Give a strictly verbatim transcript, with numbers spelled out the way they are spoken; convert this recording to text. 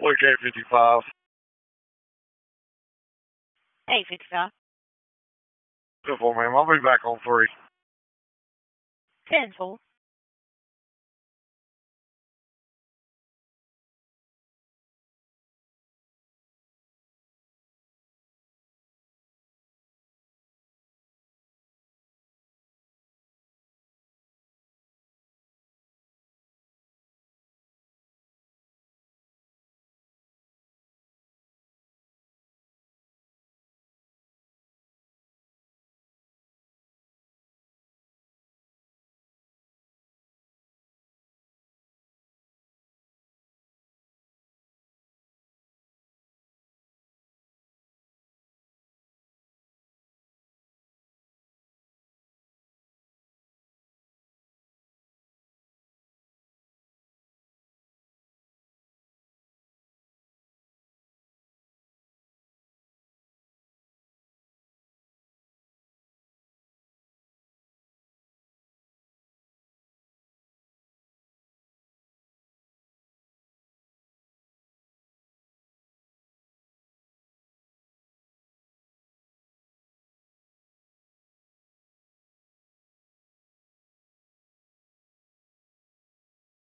Look eight fifty-five. eight fifty-five. Good for ma'am. I'll be back on three. ten four.